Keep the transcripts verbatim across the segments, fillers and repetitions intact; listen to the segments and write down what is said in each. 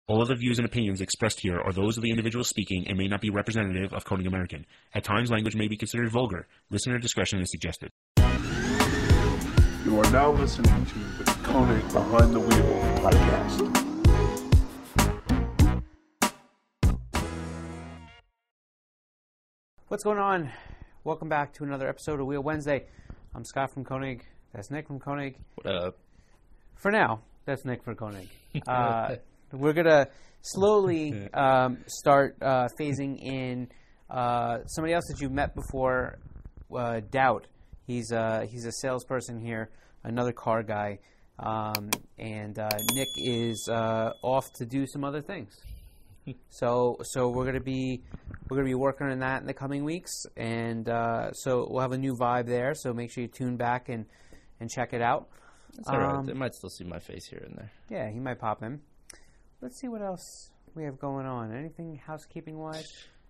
All of the views and opinions expressed here are those of the individual speaking and may not be representative of Koenig American. At times, language may be considered vulgar. Listener discretion is suggested. You are now listening to the Koenig Behind the Wheel podcast. What's going on? Welcome back to another episode of Wheel Wednesday. I'm Scott from Koenig. That's Nick from Koenig. What up? For now, that's Nick from Koenig. Uh, we're going to slowly um, start uh, phasing in uh, somebody else that you've met before, uh, Doubt. He's, uh, he's a salesperson here, another car guy. Um, and uh, Nick is uh, off to do some other things. So, so we're gonna be we're gonna be working on that in the coming weeks, and uh, so we'll have a new vibe there. So make sure you tune back and, and check it out. That's all right. Um, They might still see my face here and there. Yeah, he might pop in. Let's see what else we have going on. Anything housekeeping wise?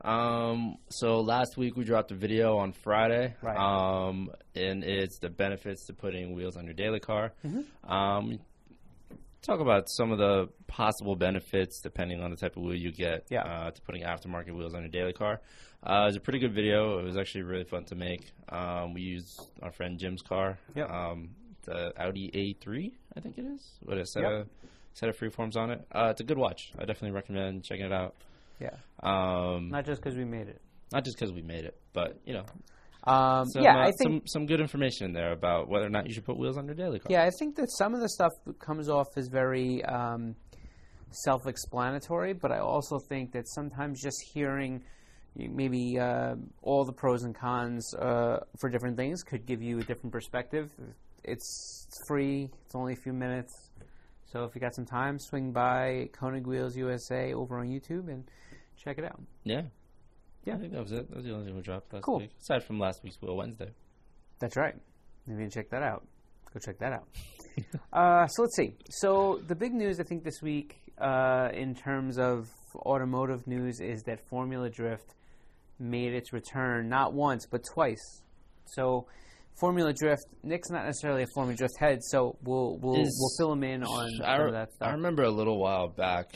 Um, so last week we dropped a video on Friday. Right. Um, and it's the benefits to putting wheels on your daily car. Mm-hmm. Um, talk about some of the possible benefits depending on the type of wheel you get. Yeah. Uh, to putting aftermarket wheels on your daily car. Uh, it was a pretty good video. It was actually really fun to make. Um, we used our friend Jim's car. Yep. Um, the Audi A three, I think it is. With a set Yep. of set of freeforms on it. Uh, it's a good watch. I definitely recommend checking it out. Yeah. Um, Not just because we made it. not just because we made it, but you know, Um, some, yeah, uh, I think. some some good information in there about whether or not you should put wheels on your daily car. Yeah, I think that some of the stuff comes off as very um, self-explanatory, but I also think that sometimes just hearing maybe uh, all the pros and cons uh, for different things could give you a different perspective. It's free. It's only a few minutes. So if you got some time, swing by Koenig Wheels U S A over on YouTube and check it out. yeah, Yeah. I think that was it. That was the only thing we dropped last Cool. week, aside from last week's Wheel Wednesday. That's right. If you didn't check that out, go check that out. uh, so let's see. So the big news, I think, this week uh, in terms of automotive news is that Formula Drift made its return not once but twice. So Formula Drift, Nick's not necessarily a Formula Drift head, so we'll we'll Is- we'll fill him in on I, some re- of that stuff. I remember a little while back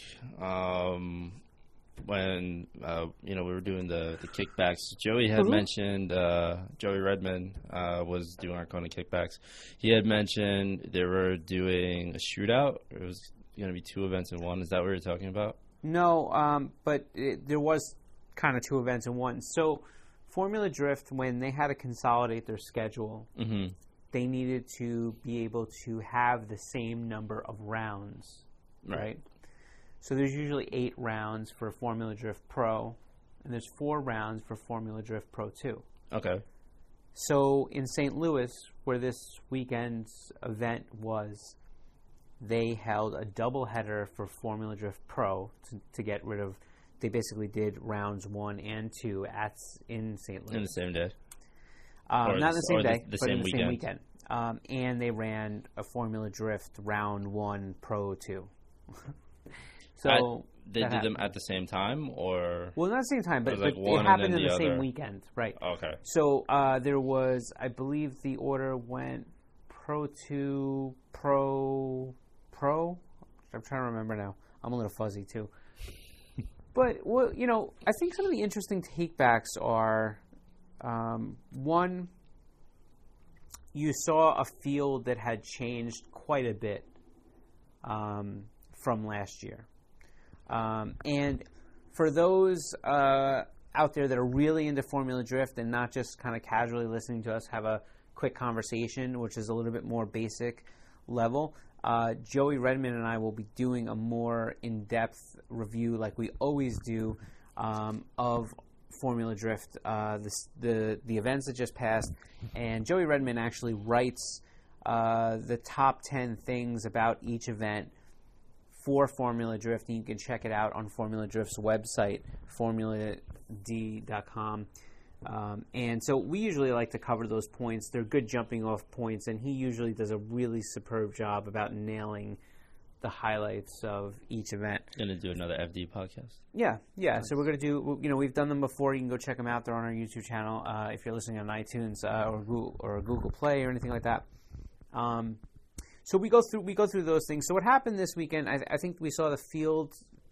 um, when uh, you know we were doing the, the kickbacks. Joey had Mhm. mentioned uh, Joey Redmond uh, was doing our Kona kickbacks. He had mentioned they were doing a shootout. It was going to be two events in one. Is that what you're talking about? No, um, but it, there was kind of two events in one. So Formula Drift, when they had to consolidate their schedule, Mm-hmm. they needed to be able to have the same number of rounds, right? Right. So there's usually eight rounds for Formula Drift Pro, and there's four rounds for Formula Drift Pro two. Okay. So in Saint Louis, where this weekend's event was, they held a doubleheader for Formula Drift Pro to, to get rid of. They basically did rounds one and two at in Saint Louis. In the same day. Um, Or not the- the same or the- day, the but same in the weekend. same weekend. Um, and they ran a Formula Drift round one Pro two. so At- they that did them happened. at the same time, or Well, not at the same time, but, was like but one it and happened then in the, the same other. weekend, right? okay. So uh, there was, I believe, the order went Pro two, Pro, Pro. I'm trying to remember now. I'm a little fuzzy too. But well, you know, I think some of the interesting takebacks are um, one. You saw a field that had changed quite a bit um, from last year, um, and for those uh, out there that are really into Formula Drift and not just kind of casually listening to us have a quick conversation, which is a little bit more basic level, uh, Joey Redmond and I will be doing a more in-depth review, like we always do, um, of Formula Drift, uh, the, the the events that just passed, and Joey Redmond actually writes uh, the top ten things about each event for Formula Drift, and you can check it out on Formula Drift's website, formula d dot com. Um, and so we usually like to cover those points. They're good jumping off points, and he usually does a really superb job about nailing the highlights of each event. Gonna do another F D podcast. Yeah, yeah. So we're going to do, you know, we've done them before. You can go check them out. They're on our YouTube channel uh, if you're listening on iTunes uh, or Google, or Google Play or anything like that. Um, so we go through we go through those things. So what happened this weekend? I, I think we saw the field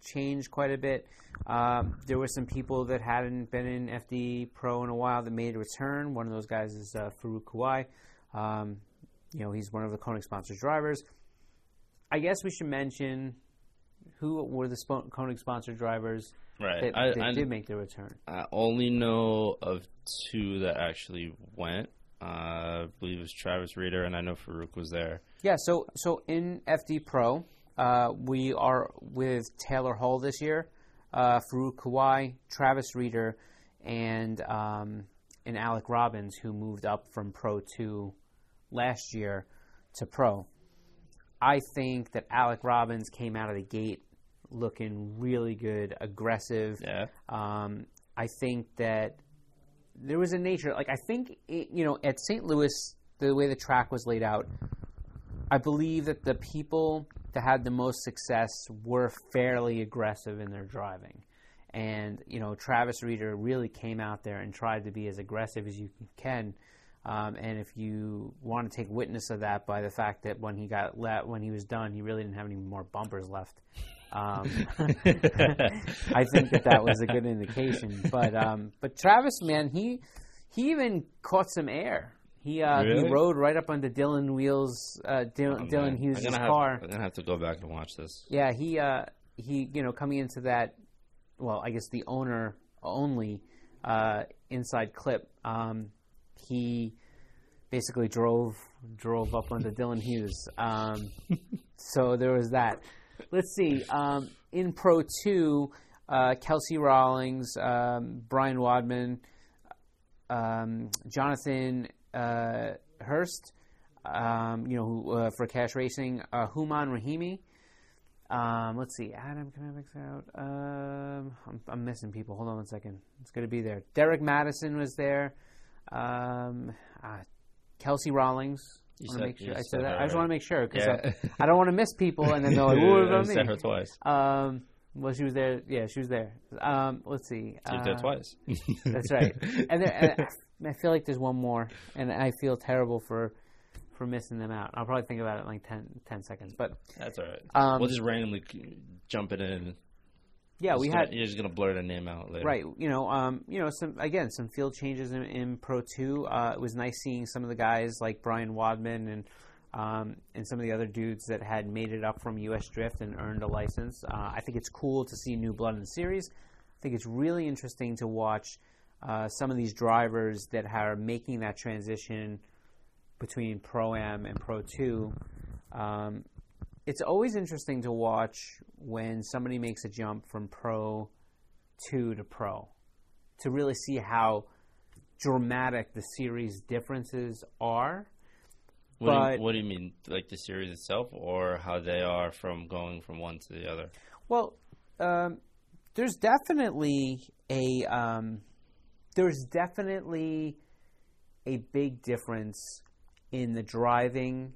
changed quite a bit. Um, there were some people that hadn't been in F D Pro in a while that made a return. One of those guys is uh, Farouk Kawai. Um, you know, he's one of the Koenig sponsored drivers. I guess we should mention who were the Sp- Koenig sponsored drivers Right. that, I, that I, did make their return. I only know of two that actually went. Uh, I believe it was Travis Reeder, and I know Farouk was there. Yeah, so so in F D Pro, uh, we are with Taylor Hull this year, uh, Farouk Kawai, Travis Reeder, and um, and Alec Robbins, who moved up from Pro two last year to Pro. I think that Alec Robbins came out of the gate looking really good, aggressive. Yeah. Um, I think that there was a nature, like I think, it, you know, at Saint Louis, the way the track was laid out, I believe that the people that had the most success were fairly aggressive in their driving. And, you know, Travis Reeder really came out there and tried to be as aggressive as you can. Um, and if you want to take witness of that by the fact that when he got le- when he was done, he really didn't have any more bumpers left. Um, I think that that was a good indication. But um, but Travis, man, he he even caught some air. He uh, Really? he rode right up onto Dylan Wheels, uh, Dylan, Oh, Dylan man. Hughes' I'm gonna car. Have, I'm gonna have to go back and watch this. Yeah, he uh, he you know coming into that, well, I guess the owner only uh, inside clip. Um, he basically drove drove up onto Dylan Hughes. Um, so there was that. Let's see. Um, in Pro two, uh, Kelsey Rawlings, um, Brian Wadman, um, Jonathan uh, Hurst, um, you know, who, uh, for Cash Racing, uh, Human Rahimi. Um, let's see. Adam, can I mix out? Um, I'm, I'm missing people. Hold on one second. It's going to be there. Derek Madison was there. Um, uh, Kelsey Rawlings. You I, said- make sure. you I said said that. her, I just right? want to make sure because Yeah. I, I don't want to miss people and then they're like, "What about You said her me?" twice. Um, well, she was there. Yeah, she was there. Um, let's see. She was Uh, there twice. That's right. And, there, and I feel like there's one more, and I feel terrible for for missing them out. I'll probably think about it in like ten, ten seconds. But That's all right. Um, we'll just randomly jump it in. yeah, we Just had gonna- You're just gonna blur the name out later. right. You know, um, you know, some again some field changes in, in Pro two. Uh, it was nice seeing some of the guys like Brian Wadman and. Um, and some of the other dudes that had made it up from U S Drift and earned a license. Uh, I think it's cool to see new blood in the series. I think it's really interesting to watch uh, some of these drivers that are making that transition between Pro-Am and Pro two. Um, it's always interesting to watch when somebody makes a jump from Pro two to Pro, to really see how dramatic the series differences are. What, do But- you, what do you mean, like the series itself, or how they are from going from one to the other? Well, um, there's definitely a um, there's definitely a big difference in the driving,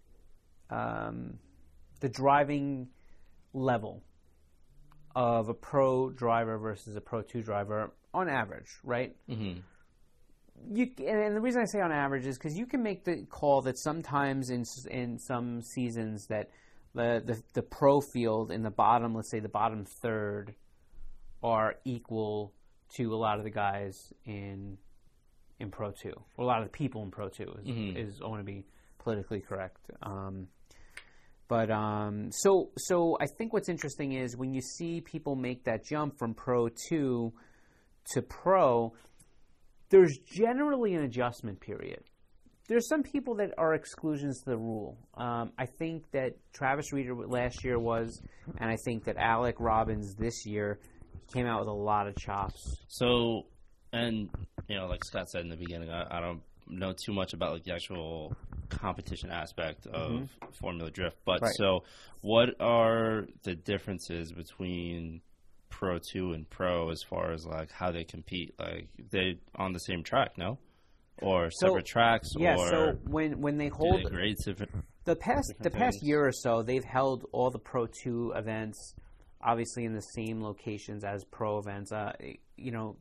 um, the driving level of a pro driver versus a Pro two driver on average, right? Mm-hmm. You, and the reason I say on average is because you can make the call that sometimes in in some seasons that the, the the pro field in the bottom, let's say the bottom third, are equal to a lot of the guys in in Pro two, or a lot of the people in Pro two is, Mhm. is I want to be politically correct. Um, but um, so so I think what's interesting is when you see people make that jump from Pro two to Pro. There's generally an adjustment period. There's some people that are exclusions to the rule. Um, I think that Travis Reeder last year was, and I think that Alec Robbins this year came out with a lot of chops. So, and you know, like Scott said in the beginning, I, I don't know too much about like the actual competition aspect of Mm-hmm. Formula Drift, but Right. so what are the differences between Pro two and Pro as far as like how they compete? Like they on the same track, no, or So- separate tracks, Yeah, or so when when they do hold they grade different? the past the different past things? year or so, they've held all the Pro two events, obviously in the same locations as Pro events. Uh, you know,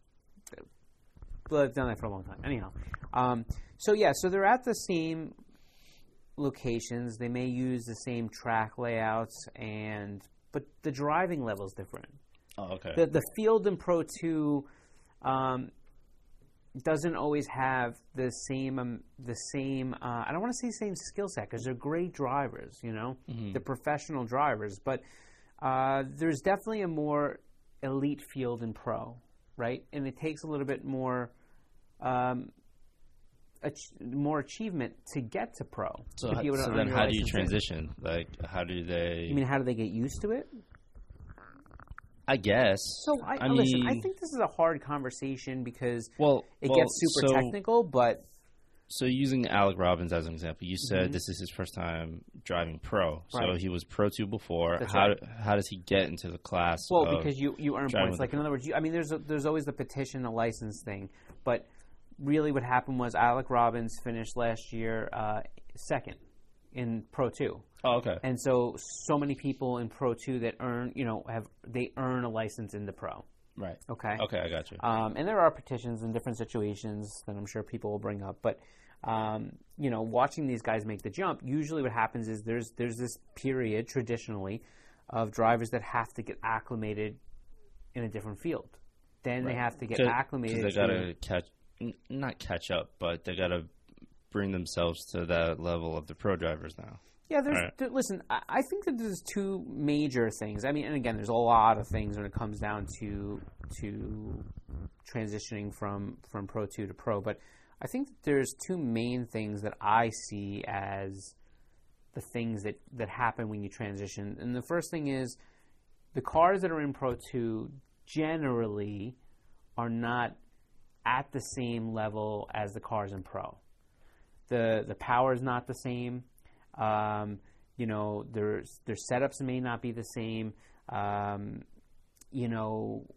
but they've done that for a long time. Anyhow, um, so yeah, so they're at the same locations. They may use the same track layouts, and but the driving level is different. Oh, okay. The the field in Pro two um, doesn't always have the same um, the same. Uh, I don't want to say same skill set because they're great drivers. You know, Mm-hmm. they're professional drivers, but uh, there's definitely a more elite field in Pro, right? And it takes a little bit more. Um, ach- more achievement to get to Pro. So, to be able to so earn then your how do you license in. transition? Like, how do they... You mean how do they get used to it? I guess. So I, I listen. mean- I think this is a hard conversation because Well, it well, gets super so, technical. But So using Alec Robbins as an example, you said Mhm. this is his first time driving pro. So Right. he was Pro two before. That's how right. how does he get into the class? well, of- because you, you earn driving points. with Like the- in other words, you, I mean, there's a, there's always the petition, the license thing. But really, what happened was Alec Robbins finished last year uh, second in Pro two. Oh, okay. And so, so many people in Pro two that earn, you know, have they earn a license in the Pro. Right. Okay. Okay, I got you. Um, and there are petitions in different situations that I'm sure people will bring up. But, um, you know, watching these guys make the jump, usually what happens is there's there's this period, traditionally, of drivers that have to get acclimated in a different field. Then they Right. have to get 'Cause- acclimated 'cause they to... gotta catch, n- not catch up, but they gotta bring themselves to that level of the pro drivers now. Yeah, there's. Right. There, listen, I, I think that there's two major things. I mean, and again, there's a lot of things when it comes down to to transitioning from from Pro two to Pro. But I think that there's two main things that I see as the things that that happen when you transition. And the first thing is the cars that are in Pro two generally are not at the same level as the cars in Pro. The the power is not the same. Um, you know, there's their setups may not be the same. Um, you know,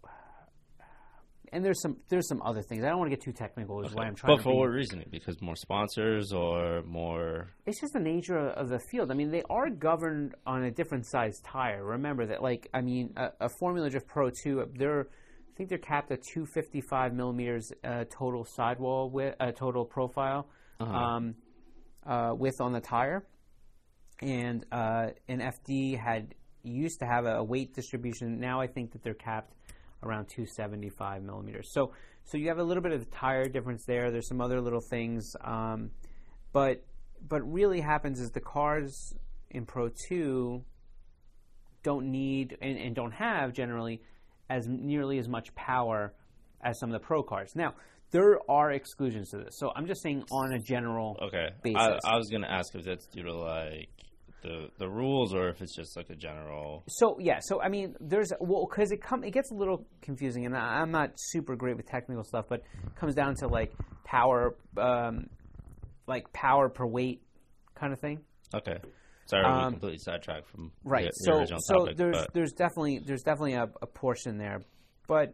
and there's some there's some other things. I don't want to get too technical. Is Okay. why I'm trying But to for be, what reason? Because more sponsors or more... It's just the nature of, of the field. I mean, they are governed on a different size tire. Remember that, like, I mean, a, a Formula Drift Pro two, they're I think they're capped at two fifty-five millimeters uh, total sidewall width, uh, total profile Uh-huh. um, uh, width on the tire. And uh, an F D had used to have a, a weight distribution. Now I think that they're capped around two seventy-five millimeters. So, so you have a little bit of tire difference there. There's some other little things, um, but but really happens is the cars in Pro two don't need and, and don't have generally as nearly as much power as some of the Pro cars. Now there are exclusions to this, so I'm just saying on a general Okay. basis. I, I was going to ask if that's due to, like, the the rules or if it's just, like, a general... So yeah, so I mean, there's well, because it come it gets a little confusing, and I, I'm not super great with technical stuff, but it comes down to like power, um, like power per weight, kind of thing. Okay. Sorry, Um, we completely sidetracked from Right. the, the so original so topic. there's but- there's definitely there's definitely a, a portion there, but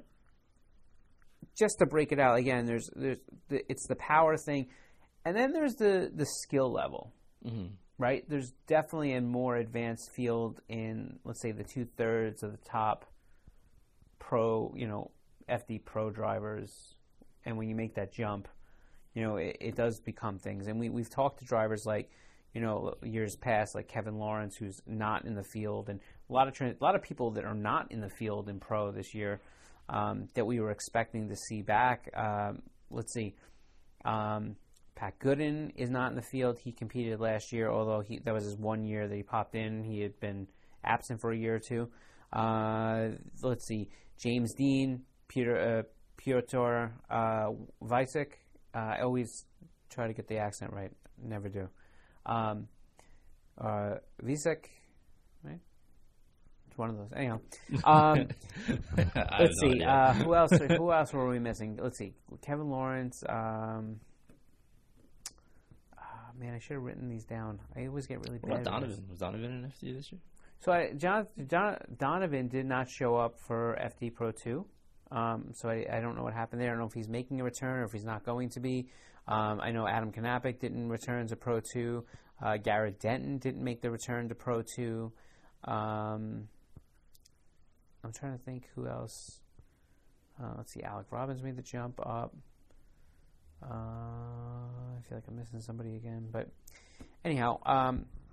just to break it out again, there's there's the, it's the power thing, and then there's the the skill level. Mhm. Right? There's definitely a more advanced field in, let's say, the two thirds of the top pro, you know, F D Pro drivers. And when you make that jump, you know, it, it does become things. And we, we've talked to drivers like, you know, years past, like Kevin Lawrence, who's not in the field, and a lot of trans- a lot of people that are not in the field in pro this year um, that we were expecting to see back. Um, let's see. Um, Pat Gooden is not in the field. He competed last year, although he, that was his one year that he popped in. He had been absent for a year or two. Uh, let's see. James Dean, Peter, uh, Piotr uh, Vicek. Uh, I always try to get the accent right. Never do. Um, uh, Vicek, right? It's one of those. Anyhow. Um, I have let's no see. idea. Uh, who else? Who else were we missing? Let's see. Kevin Lawrence. Um, Man, I should have written these down. I always get really What bad. about at this. Donovan? Was Donovan in F D this year? So I, John, John, Donovan did not show up for F D Pro two. Um, so I, I don't know what happened there. I don't know if he's making a return or if he's not going to be. Um, I know Adam Knapik didn't return to Pro two. Uh, Garrett Denton didn't make the return to Pro two. Um, I'm trying to think who else. Uh, let's see. Alec Robbins made the jump up. Uh, I feel like I'm missing somebody again, but anyhow, um,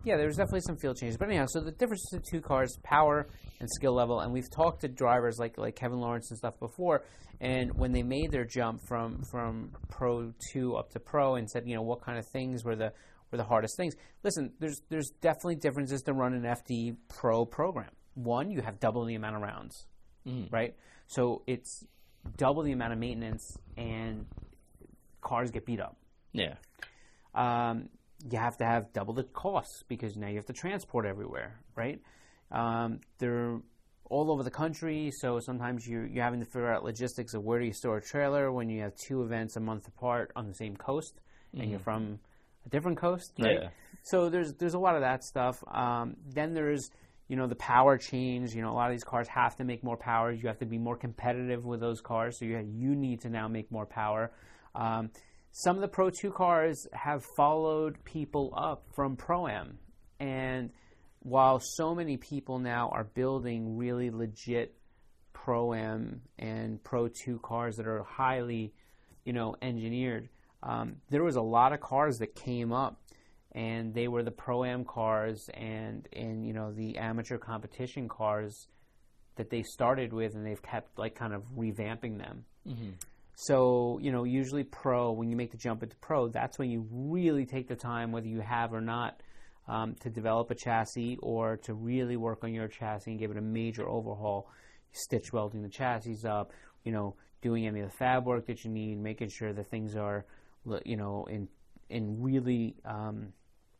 yeah, there's definitely some field changes. But anyhow, so the difference between the two cars, power and skill level, and we've talked to drivers like like Kevin Lawrence and stuff before, and when they made their jump from from Pro two up to Pro and said, you know, what kind of things were the were the hardest things? Listen, there's there's definitely differences to run an F D Pro program. One, you have double the amount of rounds, mm. right? So it's double the amount of maintenance, and cars get beat up. Yeah. Um, you have to have double the costs because now you have to transport everywhere, right? Um, they're all over the country, so sometimes you're, you're having to figure out logistics of where do you store a trailer when you have two events a month apart on the same coast, mm-hmm. and you're from a different coast, right? Yeah. So there's there's a lot of that stuff. Um, then there's, you know, the power change. You know, a lot of these cars have to make more power. You have to be more competitive with those cars, so you have, you need to now make more power. Um, Some of the Pro two cars have followed people up from Pro-Am. And while so many people now are building really legit Pro-Am and Pro two cars that are highly, you know, engineered, um, there was a lot of cars that came up, and they were the Pro-Am cars and, and, you know, the amateur competition cars that they started with, and they've kept, like, kind of revamping them. Mm-hmm. So, you know, usually Pro, when you make the jump into Pro, that's when you really take the time, whether you have or not, um, to develop a chassis or to really work on your chassis and give it a major overhaul, stitch welding the chassis up, you know, doing any of the fab work that you need, making sure that things are, you know, in in really, um,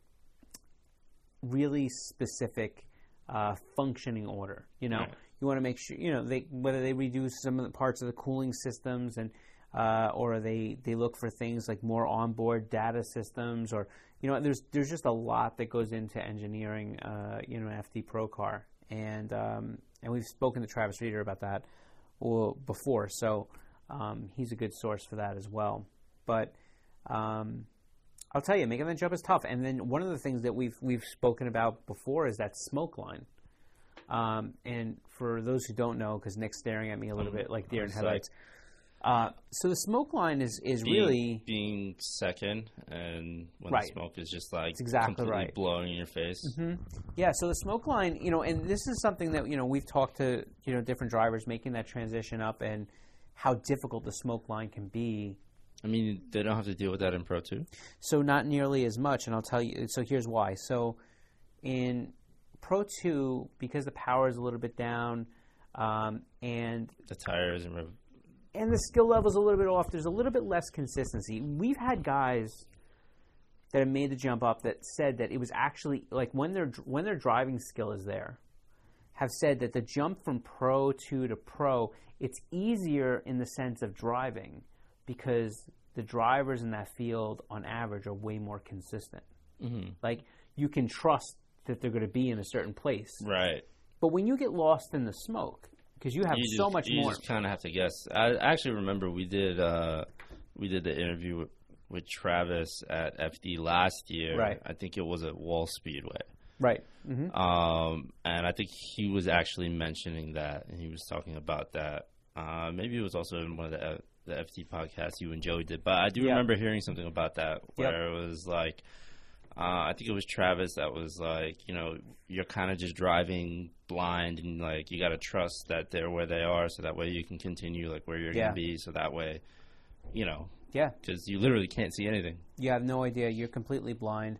really specific uh, functioning order, you know. Right. You want to make sure, you know, they whether they redo some of the parts of the cooling systems and uh, or they, they look for things like more onboard data systems, or, you know, there's there's just a lot that goes into engineering, uh, you know, an F D Pro car, and um, and we've spoken to Travis Reeder about that well, before, so um, he's a good source for that as well. But um, I'll tell you, making that jump is tough. And then one of the things that we've we've spoken about before is that smoke line. Um, and for those who don't know, because Nick's staring at me a little bit like deer in headlights, uh, so the smoke line is, is being, really being second, and when right. the smoke is just like That's exactly completely right. blowing in your face. Mm-hmm. Yeah, so the smoke line, you know, and this is something that, you know, we've talked to, you know, different drivers making that transition up and how difficult the smoke line can be. I mean, they don't have to deal with that in Pro two? So not nearly as much, and I'll tell you, so here's why. So in Pro two, because the power is a little bit down, um, and the tires and and the skill level is a little bit off, there's a little bit less consistency. We've had guys that have made the jump up that said that it was actually, like, when their when their driving skill is there, have said that the jump from Pro two to Pro, it's easier in the sense of driving because the drivers in that field, on average, are way more consistent. Mm-hmm. Like, you can trust that they're going to be in a certain place. Right. But when you get lost in the smoke, because you have you so just, much you more. You just kind of have to guess. I actually remember we did uh, we did the interview with, with Travis at F D last year. Right. I think it was at Wall Speedway. Right. Mm-hmm. Um, and I think he was actually mentioning that, and he was talking about that. Uh, maybe it was also in one of the, the F D podcasts you and Joey did. But I do yep. remember hearing something about that where yep. it was like, Uh, I think it was Travis that was like, you know, you're kind of just driving blind, and like you got to trust that they're where they are, so that way you can continue like where you're yeah. gonna be. So that way, you know, yeah, because you literally can't see anything. You have no idea. You're completely blind.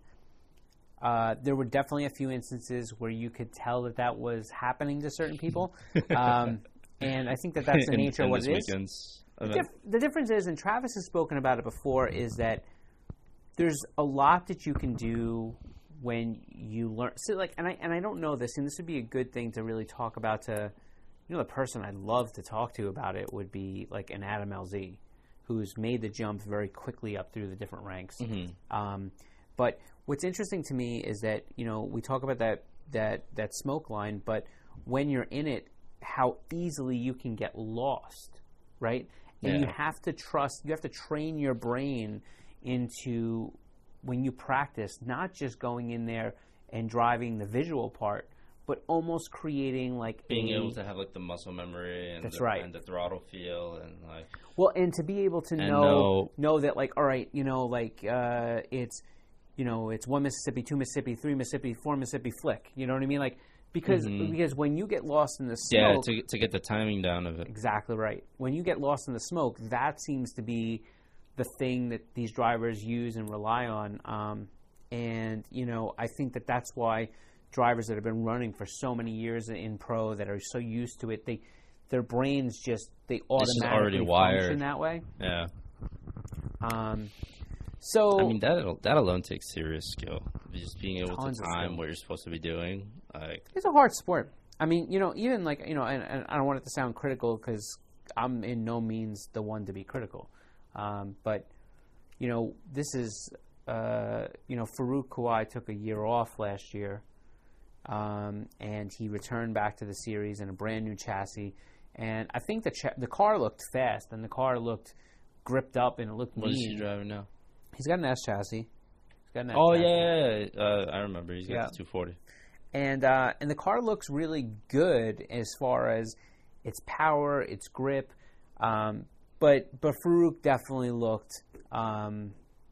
Uh, there were definitely a few instances where you could tell that that was happening to certain people, um, and I think that that's the nature in, in of what it is. The, dif- the difference is, and Travis has spoken about it before, is that there's a lot that you can do when you learn. So, like, and I and I don't know this, and this would be a good thing to really talk about. To, you know, the person I'd love to talk to about it would be like an Adam L Z, who's made the jump very quickly up through the different ranks. Mm-hmm. Um, but what's interesting to me is that, you know, we talk about that that that smoke line, but when you're in it, how easily you can get lost, right? And yeah. you have to trust. You have to train your brain into, when you practice, not just going in there and driving the visual part, but almost creating like being a, able to have like the muscle memory and that's the, right. and the throttle feel and like well, and to be able to know know, know that, like, all right, you know, like uh, it's you know, it's one Mississippi, two Mississippi, three Mississippi, four Mississippi flick. You know what I mean? Like, because Mhm. because when you get lost in the Yeah, smoke, to to get the timing down of it. exactly right. When you get lost in the smoke, that seems to be the thing that these drivers use and rely on. Um, and you know, I think that that's why drivers that have been running for so many years in pro that are so used to it, they their brains just they just already automatically wired. function that way. Yeah. Um, so I mean, that that alone takes serious skill. Just being able Tons to of time skill. what you're supposed to be doing. Like, it's a hard sport. I mean, you know, even like you know, and, and I don't want it to sound critical because I'm in no means the one to be critical, um, but you know, this is uh, you know, Farouk Kouai took a year off last year, um, and he returned back to the series in a brand new chassis, and I think the cha- the car looked fast and the car looked gripped up and it looked what is he mean. driving now? He's got an S chassis. He's got an S Oh chassis. yeah, yeah, yeah. Uh, I remember. He's got Yeah. the two forty. And uh, and the car looks really good as far as its power, its grip. Um, but but Farouk definitely looked um,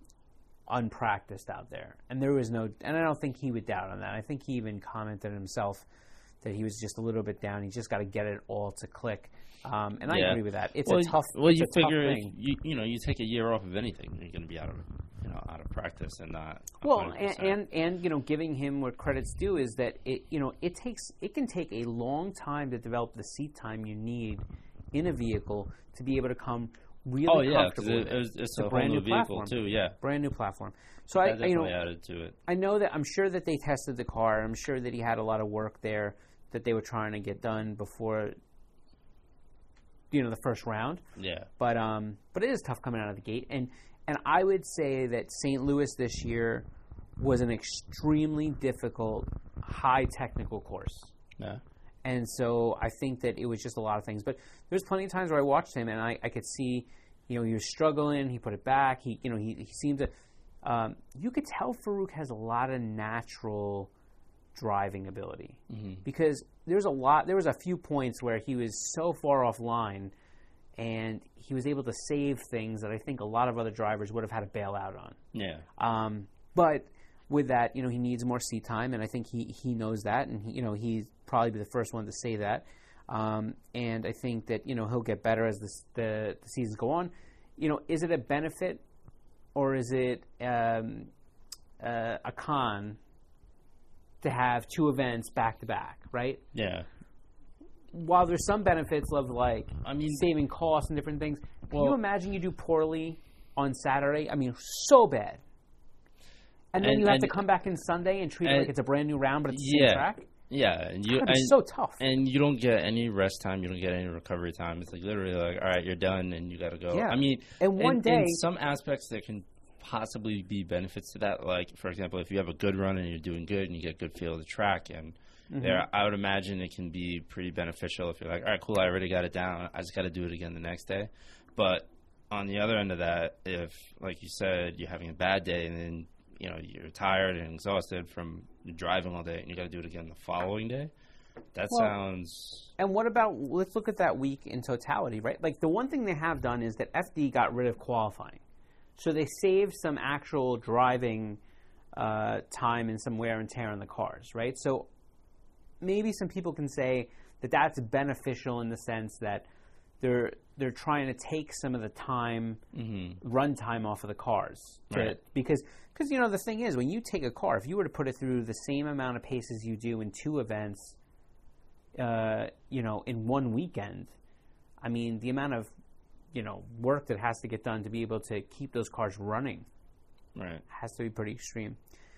unpracticed out there, and there was no. And I don't think he would doubt on that. I think he even commented himself that he was just a little bit down. He just got to get it all to click. Um, and I Yeah. agree with that. It's well, a tough. Well, it's you a tough figure if thing. you you know you take a year off of anything, you're going to be out of you know out of practice and not. Well, one hundred and, percent. and and you know, giving him what credit's due is that it you know it takes it can take a long time to develop the seat time you need in a vehicle to be able to come really oh yeah, because comfortable. it, with it was, it's a a, brand whole new new vehicle platform. too. Yeah, Brand new platform. So that I definitely you know added to it. I know that I'm sure that they tested the car. I'm sure that he had a lot of work there that they were trying to get done before you know the first round. Yeah, But um, but it is tough coming out of the gate, and and I would say that Saint Louis this year was an extremely difficult, high technical course, yeah. and so I think that it was just a lot of things. But there's plenty of times where I watched him, and I, I could see, you know, he was struggling. He put it back. He you know he he seemed to. Um, you could tell Farouk has a lot of natural driving ability Mm-hmm. because there's a lot. There was a few points where he was so far offline, and he was able to save things that I think a lot of other drivers would have had to bail out on. Yeah, Um, but with that, you know, he needs more seat time, and I think he, he knows that, and he, you know, he's probably be the first one to say that. Um, and I think that you know he'll get better as the, the the seasons go on. You know, is it a benefit or is it um, uh, a con to have two events back to back? Right. yeah. While there's some benefits of like I mean, saving costs and different things, can Well- you imagine you do poorly on Saturday? I mean, so bad. And then And- you have and- to come back in Sunday and treat it and- like it's a brand new round, but it's the yeah. same track. Yeah, and you That'd be and, so tough. and you don't get any rest time. You don't get any recovery time. It's like literally like, all right, you're done, and you got to go. Yeah. I mean, And one in, day- in some aspects there can possibly be benefits to that. Like, for example, if you have a good run and you're doing good and you get a good feel of the track, and Mm-hmm. there, I would imagine it can be pretty beneficial if you're like, all right, cool, I already got it down. I just got to do it again the next day. But on the other end of that, if, like you said, you're having a bad day and then you know you're tired and exhausted from driving all day, and you got to do it again the following day. That Well- sounds And what about, let's look at that week in totality, right? Like the one thing they have done is that F D got rid of qualifying. So they saved some actual driving uh, time and some wear and tear on the cars, right? So maybe some people can say that that's beneficial in the sense that they're they're trying to take some of the time, run time off of the cars. To, Right. Because, because, you know, the thing is, when you take a car, if you were to put it through the same amount of paces you do in two events, uh, you know, in one weekend, I mean, the amount of, you know, work that has to get done to be able to keep those cars running right. has to be pretty extreme.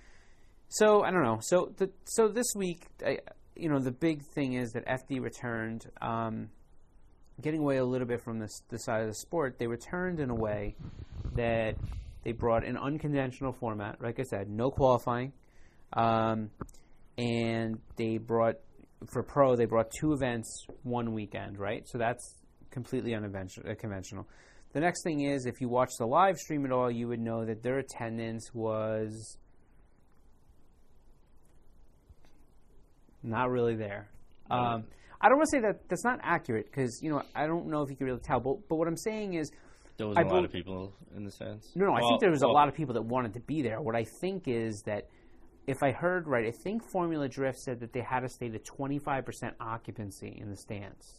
So I don't know. So the so this week, I, you know, the big thing is that F D returned, um, getting away a little bit from this the side of the sport. They returned in a way that they brought an unconventional format. Like I said, no qualifying, um, and they brought for pro they brought two events one weekend. Right, so that's completely unconventional. The next thing is, if you watch the live stream at all, you would know that their attendance was not really there. Um, I don't want to say that that's not accurate because, you know, I don't know if you can really tell. But, but what I'm saying is There was I a lot bel- of people in the stands. No, no, I Well, think there was well, a lot of people that wanted to be there. What I think is that, if I heard right, I think Formula Drift said that they had to stay to twenty-five percent occupancy in the stands.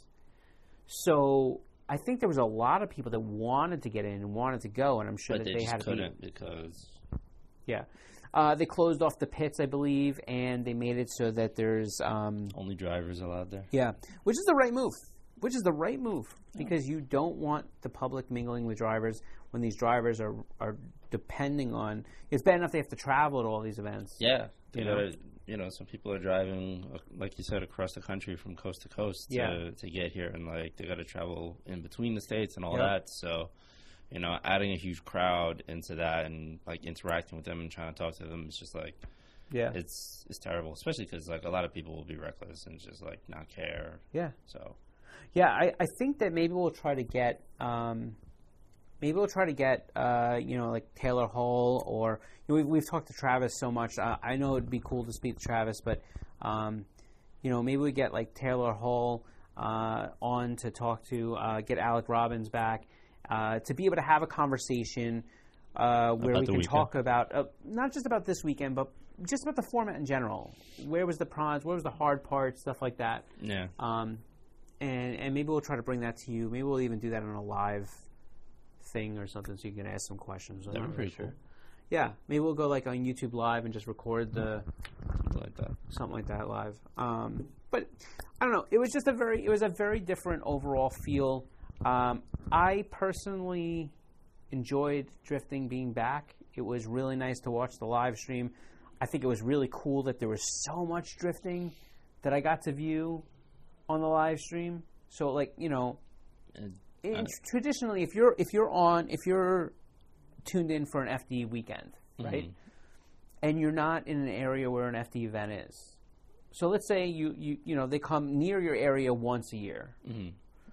So I think there was a lot of people that wanted to get in and wanted to go, and I'm sure But that they, they, just had to couldn't be. because Yeah. Uh, they closed off the pits, I believe, and they made it so that there's... Um, only drivers allowed there. yeah, which is the right move. Which is the right move, because you don't want the public mingling with drivers when these drivers are are depending on. It's bad enough they have to travel to all these events. Yeah, You you know? know, you know, some people are driving, uh, like you said, across the country from coast to coast to, Yeah. to get here, and like they got to travel in between the states and all Yep. that. So, you know, adding a huge crowd into that and like interacting with them and trying to talk to them, it's just like Yeah, it's it's terrible, especially because like a lot of people will be reckless and just like not care. yeah, So yeah. I, I think that maybe we'll try to get. Um, maybe we'll try to get. Uh, you know, like Taylor Hall, or you know, we've we've talked to Travis so much. Uh, I know it'd be cool to speak to Travis, but um, you know, maybe we get like Taylor Hall uh, on to talk to. Uh, get Alec Robbins back. Uh, to be able to have a conversation uh, where About we the can weekend. talk about uh, not just about this weekend, but just about the format in general. Where was the pros? Where was the hard parts? Stuff like that. yeah, Um, and and maybe we'll try to bring that to you. Maybe we'll even do that on a live thing or something, so you can ask some questions. I'm that'd not be really pretty cool. Yeah, maybe we'll go like on YouTube Live and just record the Something like that. something like that live. Um, but I don't know. It was just a very, it was a very different overall feel. Um, I personally enjoyed drifting being back. It was really nice to watch the live stream. I think it was really cool that there was so much drifting that I got to view on the live stream. So, like, you know, And, in, uh, traditionally, if you're if you're on if you're tuned in for an F D weekend, right, Mhm. and you're not in an area where an F D event is, so let's say you you you know they come near your area once a year. mhm.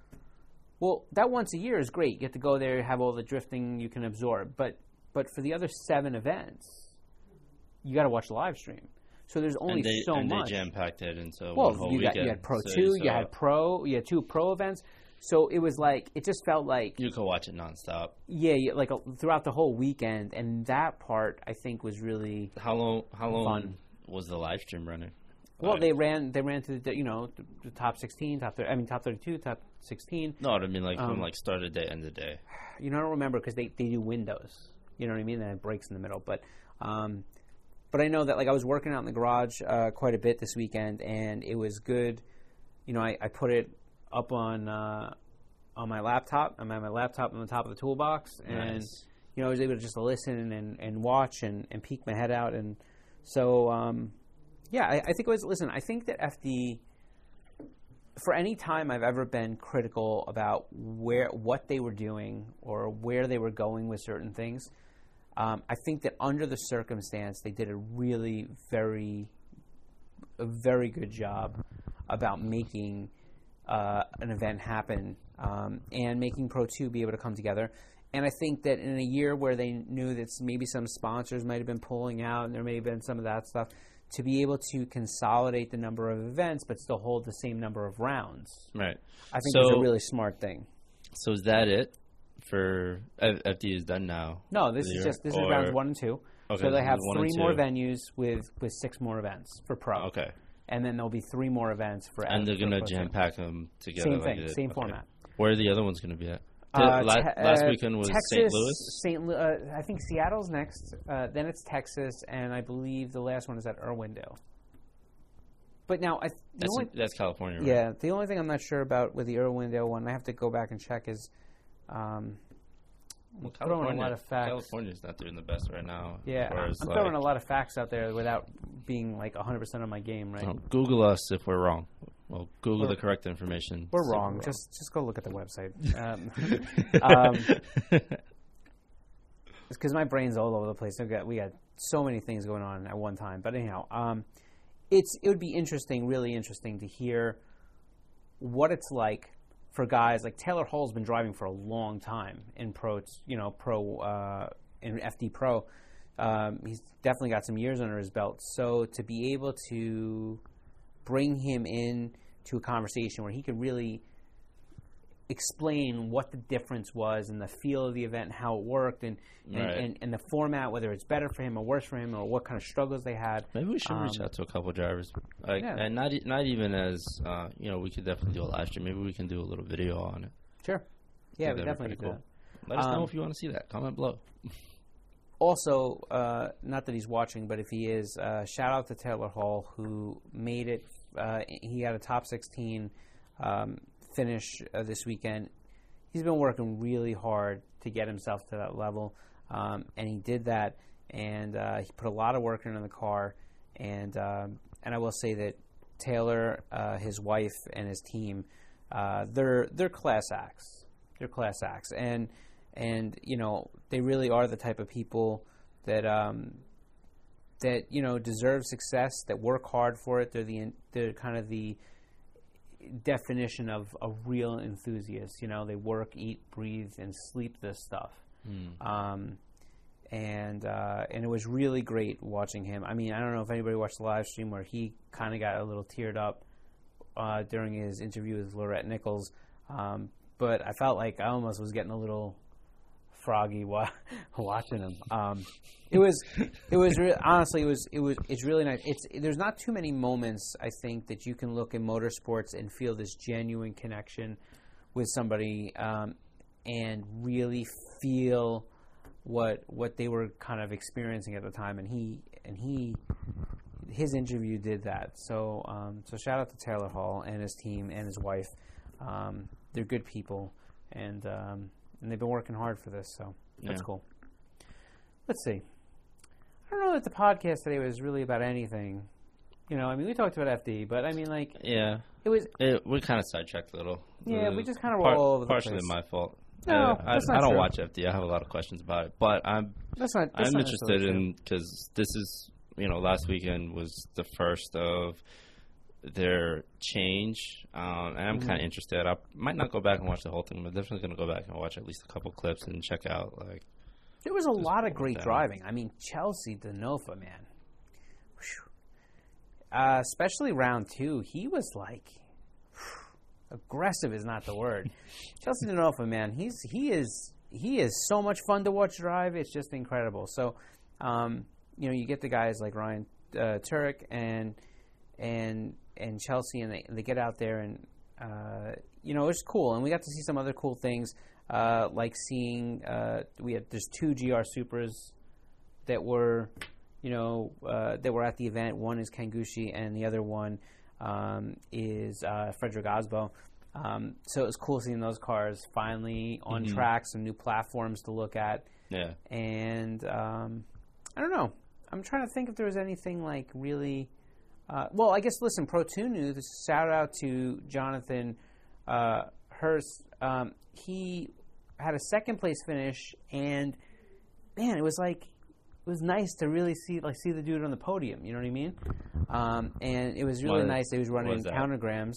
Well, that once a year is great. You get to go there, have all the drifting you can absorb. But but for the other seven events, you got to watch the live stream. So there's only and they, so and much. they jam packed it into well, one whole you got weekend. you had Pro So- Two, so you had Pro, you had two Pro events. So it was like it just felt like you could watch it nonstop. yeah, you- like a, throughout the whole weekend, and that part I think was really How long? How long Fun. was the live stream running? well. Like- They ran they ran to the you know the, the top sixteen, top thirty, I mean top thirty-two, top sixteen. No, I mean like Um, from like start of day, end of day. You know, I don't remember because they, they do windows. You know what I mean? Then it breaks in the middle. But um, but I know that like I was working out in the garage uh, quite a bit this weekend, and it was good. You know, I, I put it up on uh, on my laptop. I'm at my laptop on the top of the toolbox, and Nice. you know I was able to just listen and, and watch and, and peek my head out. And so um, yeah, I, I think it was. Listen, I think that F D. For any time I've ever been critical about where what they were doing or where they were going with certain things, um, I think that under the circumstance they did a really very, a very good job about making uh, an event happen um, and making Pro two be able to come together. And I think that in a year where they knew that maybe some sponsors might have been pulling out and there may have been some of that stuff, to be able to consolidate the number of events but still hold the same number of rounds, Right. I think So- was a really smart thing. So is that it for F- FD is done now? No, this for the is year? just this is Or- rounds one and two. Okay, so they this have is one and three more two. venues with, with six more events for pro. Okay. And then there'll be three more events for And they're for gonna Pro two. jam pack them together. Same like thing, they did. same Okay. format. Where are the other ones gonna be at? Uh, La- te- last uh, weekend was Texas, Saint Louis. Saint Lu- uh, I think Seattle's next. Uh, then it's Texas, and I believe the last one is at Irwindale. But now, I, the That's, only, that's California, right? yeah, the only thing I'm not sure about with the Irwindale one, I have to go back and check, is um, Well, throwing a California, lot of facts. California's not doing the best right now. Yeah, as far as, I'm like, throwing a lot of facts out there without being like one hundred percent on my game, right? oh, Google us if we're wrong. Well, Google We're- the correct information. We're if wrong. Just just go look at the website. Um, um, because my brain's all over the place. We got we got so many things going on at one time. But anyhow, um, it's it would be interesting, really interesting, to hear what it's like for guys like Taylor Hall's been driving for a long time in pro, you know, pro uh, in F D Pro. Um, he's definitely got some years under his belt. So to be able to bring him in to a conversation where he could really explain what the difference was and the feel of the event and how it worked and and, Right. and, and the format, whether it's better for him or worse for him or what kind of struggles they had. Maybe we should Um, reach out to a couple drivers, like, yeah. and not e- not even as uh, you know, we could definitely do a live stream. Maybe we can do a little video on it. Sure. Yeah, think we that'd be definitely pretty could do that. Let us know Um, if you want to see that. Comment below. Also, uh, not that he's watching, but if he is, uh, shout out to Taylor Hall, who made it. Uh, he had a top sixteen um, finish uh, this weekend. He's been working really hard to get himself to that level, um, and he did that. And uh, he put a lot of work into the car. And um, and I will say that Taylor, uh, his wife, and his team, uh, they're they're class acts. They're class acts, and and you know they really are the type of people that um, that you know deserve success, that work hard for it. They're the they're kind of the definition of a real enthusiast. You know, they work, eat, breathe, and sleep this stuff. Mm. Um, and uh, and it was really great watching him. I mean, I don't know if anybody watched the live stream where he kind of got a little teared up uh, during his interview with Lorette Nichols, um, but I felt like I almost was getting a little froggy wa- watching him. Um, it was it was re- honestly it was it was it's really nice. It's there's not too many moments I think that you can look in motorsports and feel this genuine connection with somebody um, and really feel what what they were kind of experiencing at the time, and he and he his interview did that. So um, so shout out to Taylor Hall and his team and his wife. Um, they're good people, and um, and they've been working hard for this. So that's Yeah. cool. Let's see. I don't know that the podcast today was really about anything. You know, I mean, we talked about F D, but I mean, like, Yeah, it was. it, we kind of sidetracked a little. Yeah, It we was just kinda roll par- all over the partially place. my fault. No, Uh, I, that's not I don't true. watch F D. I have a lot of questions about it, but I'm That's not. That's I'm not interested necessarily in because this is you know last weekend was the first of their change, um, and I'm Mm-hmm. kind of interested. I might not go back and watch the whole thing, but definitely going to go back and watch at least a couple clips and check out like. There was a lot of slow great down. driving. I mean, Chelsea Denofa, man. Whew. Uh, especially round two, he was like aggressive is not the word. Chelsea Denofa, man, he's he is he is so much fun to watch drive. It's just incredible. So, um, you know, you get the guys like Ryan uh, Turek and and and Chelsea, and they they get out there and uh, you know it's cool. And we got to see some other cool things. Uh, like seeing, uh, we had there's two G R Supras that were, you know, uh, that were at the event. One is Kangushi, and the other one um, is uh, Frederick Osbo. Um, so it was cool seeing those cars finally on Mhm. track, some new platforms to look at, Yeah. and um, I don't know. I'm trying to think if there was anything like really. Uh, well, I guess listen, Pro two news. Shout out to Jonathan uh, Hurst. Um, he had a second place finish, and man, it was like it was nice to really see like see the dude on the podium. You know what I mean? Um, and it was really What- nice. He was running was that? countergrams,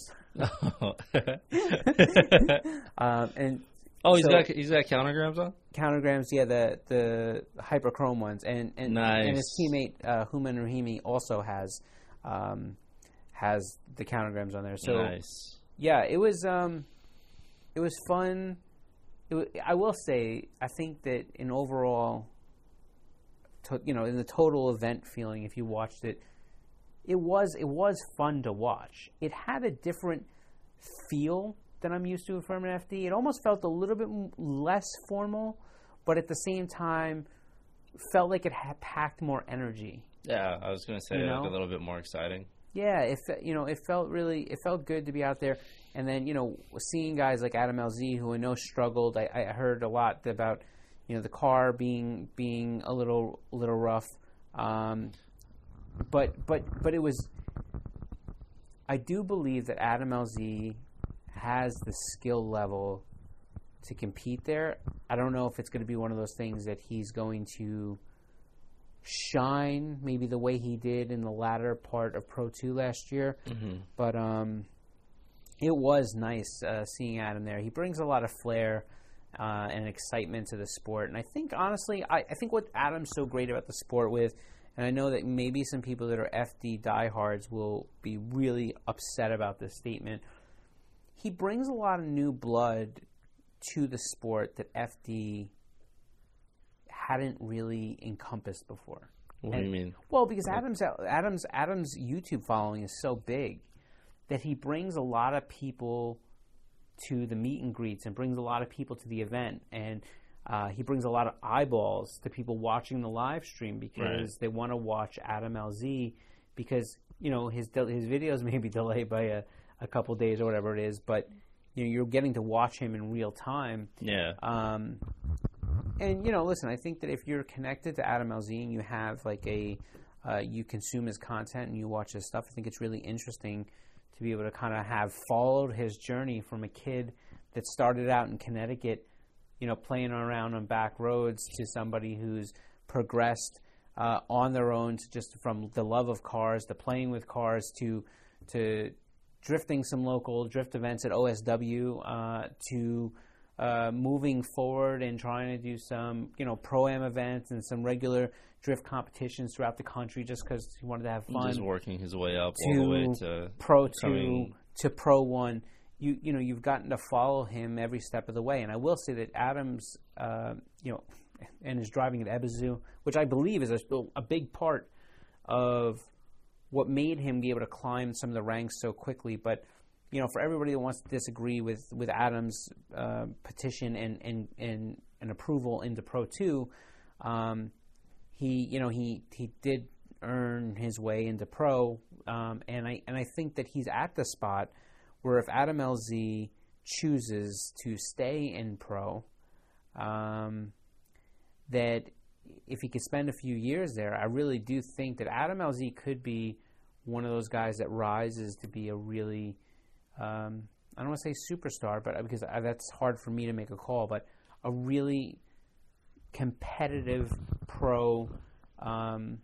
oh, um, and he's so- got he's got countergrams on. countergrams. Yeah, the the hyperchrome ones, and and, Nice. and his teammate uh, Human Rahimi also has um, has the countergrams on there. So Nice. yeah, it was um, it was fun. It wa I will say, I think that in overall, to, you know, in the total event feeling, if you watched it, it was it was fun to watch. It had a different feel than I'm used to from an F D. It almost felt a little bit m- less formal, but at the same time, felt like it had packed more energy. Yeah, I was gonna say You like know? a little bit more exciting. Yeah, it fe- you know it felt really it felt good to be out there, and then you know seeing guys like Adam L Z who I know struggled. I, I heard a lot about you know the car being being a little little rough, um, but but but it was. I do believe that Adam L Z has the skill level to compete there. I don't know if it's going to be one of those things that he's going to shine maybe the way he did in the latter part of Pro two last year. Mm-hmm. But um, it was nice uh, seeing Adam there. He brings a lot of flair uh, and excitement to the sport. And I think, honestly, I, I think what Adam's so great about the sport with, and I know that maybe some people that are F D diehards will be really upset about this statement, he brings a lot of new blood to the sport that F D hadn't really encompassed before. What and, do you mean? Well, because Adams Adams Adams' YouTube following is so big that he brings a lot of people to the meet and greets and brings a lot of people to the event, and uh, he brings a lot of eyeballs to people watching the live stream because Right. they want to watch Adam L Z because you know his his videos may be delayed by a, a couple days or whatever it is, but you know you're getting to watch him in real time. Yeah. Um, and you know, listen, I think that if you're connected to Adam L Z and you have like a uh, you consume his content and you watch his stuff, I think it's really interesting to be able to kind of have followed his journey from a kid that started out in Connecticut, you know, playing around on back roads to somebody who's progressed uh, on their own, to just from the love of cars to playing with cars to to drifting some local drift events at O S W uh, to uh, moving forward and trying to do some, you know, pro-am events and some regular drift competitions throughout the country just because he wanted to have fun. Just working his way up to all the way to Pro becoming... Two to Pro One. You you know you've gotten to follow him every step of the way, and I will say that Adams, uh, you know, and his driving at Ebisu, which I believe is a, a big part of what made him be able to climb some of the ranks so quickly. But you know, for everybody that wants to disagree with with Adams' uh, petition and, and and and approval into Pro Two, um, he you know he he did earn his way into Pro, um, and I and I think that he's at the spot where if Adam L Z chooses to stay in Pro, um, that if he could spend a few years there, I really do think that Adam L Z could be one of those guys that rises to be a really, um, I don't want to say superstar, but because I, that's hard for me to make a call, but a really competitive pro um,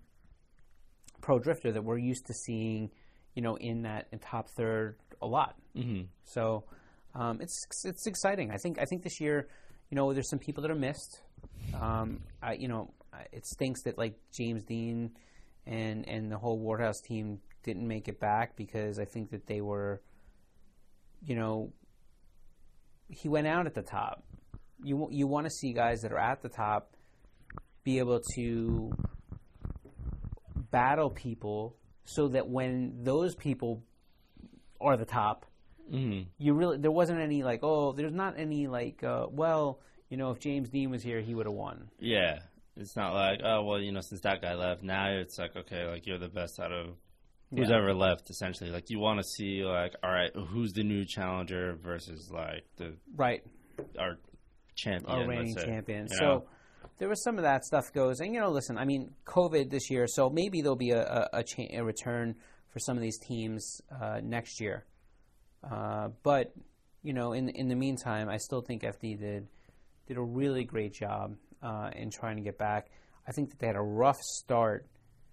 pro drifter that we're used to seeing, you know, in that in top third a lot. Mm-hmm. So um, it's it's exciting. I think I think this year, you know, there's some people that are missed. Um, I, you know, it stinks that like James Dean and and the whole Wardhouse team didn't make it back because I think that they were, you know, he went out at the top. You you want to see guys that are at the top be able to battle people so that when those people are the top, mm-hmm. you really there wasn't any like oh there's not any like uh, well you know if James Dean was here he would have won. Yeah, it's not like oh well you know since that guy left now it's like okay like you're the best out of who's Yeah. ever left essentially. Like you want to see like all right who's the new challenger versus like the Right. our champion, Our reigning let's say, champion. you So know? there was some of that stuff goes, and you know, listen, I mean, COVID this year, so maybe there'll be a a, a, cha- a return for some of these teams uh, next year. Uh, but you know, in in the meantime, I still think F D did did a really great job uh, in trying to get back. I think that they had a rough start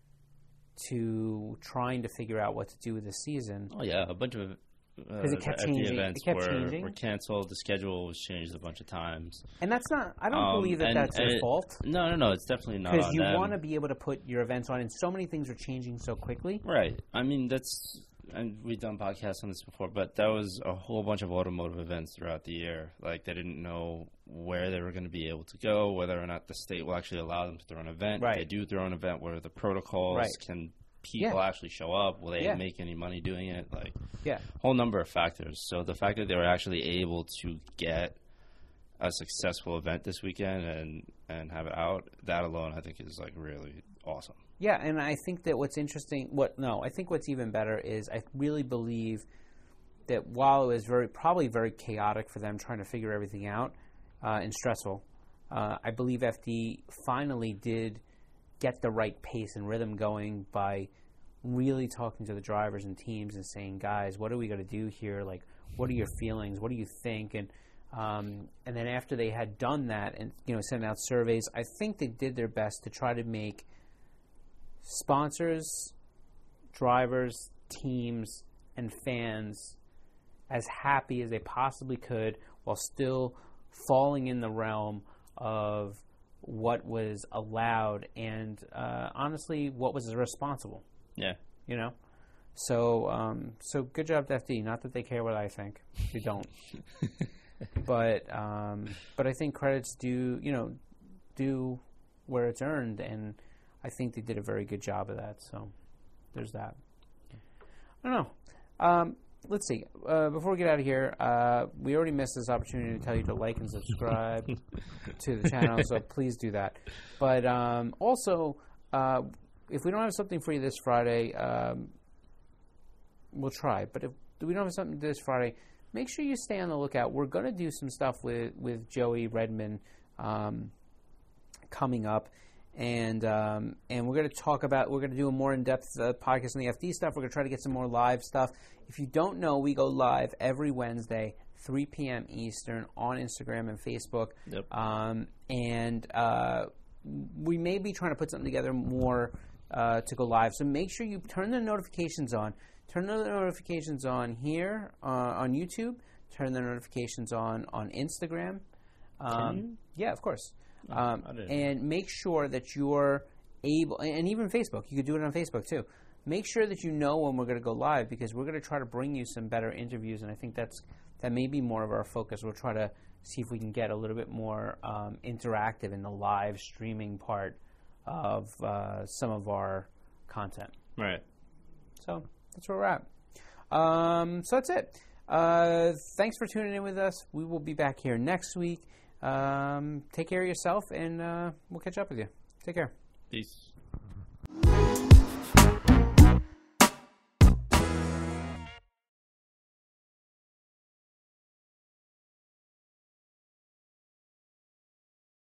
to trying to figure out what to do with the season. Oh yeah, a bunch of uh, Because it kept F D changing. events It kept were, changing. were canceled. The schedule was changed a bunch of times. And that's not. I don't Um, believe that and- that's and their it- fault. No, no, no. It's definitely not Because on you them. want to be able to put your events on, and so many things are changing so quickly. Right. I mean, that's, and we've done podcasts on this before, but that was a whole bunch of automotive events throughout the year. Like, they didn't know where they were going to be able to go, whether or not the state will actually allow them to throw an event. Right. If they do throw an event, what are the protocols? Right. Can people Yeah. actually show up? Will they Yeah. make any money doing it? Like, Yeah. whole number of factors. So the fact that they were actually able to get a successful event this weekend and, and have it out, that alone I think is like really awesome. Yeah, and I think that what's interesting, what no, I think what's even better is I really believe that while it was very probably very chaotic for them trying to figure everything out uh, and stressful, uh, I believe F D finally did get the right pace and rhythm going by really talking to the drivers and teams and saying, guys, what are we going to do here? Like, what are your feelings? What do you think? And um, and then after they had done that and you know sent out surveys, I think they did their best to try to make sponsors, drivers, teams, and fans as happy as they possibly could while still falling in the realm of what was allowed and uh, honestly what was responsible. Yeah. You know? So um, so good job to F D. Not that they care what I think. They don't. but um, but I think credits do you know do where it's earned, and I think they did a very good job of that. So there's that. I don't know. Um, let's see. Uh, before we get out of here, uh, we already missed this opportunity to tell you to like and subscribe to the channel, so please do that. But um, also, uh, if we don't have something for you this Friday, um, we'll try. But if we don't have something this Friday, make sure you stay on the lookout. We're going to do some stuff with, with Joey Redman um, coming up. And um, and we're going to talk about, we're going to do a more in-depth uh, podcast on the F D stuff. We're going to try to get some more live stuff. If you don't know, we go live every Wednesday, three p.m. Eastern, on Instagram and Facebook. Yep. Um, and uh, we may be trying to put something together more uh, to go live. So make sure you turn the notifications on. Turn the notifications on here uh, on YouTube. Turn the notifications on on Instagram. Um, Can you? Yeah, of course. Oh, Um, I didn't and make sure that you're able, and even Facebook, you could do it on Facebook too. Make sure that you know when we're going to go live, because we're going to try to bring you some better interviews, and I think that's that may be more of our focus. We'll try to see if we can get a little bit more um, interactive in the live streaming part of uh, some of our content. Right. So that's where we're at. Um, so that's it. Uh, thanks for tuning in with us. We will be back here next week. Um, take care of yourself, and uh, we'll catch up with you. Take care. Peace.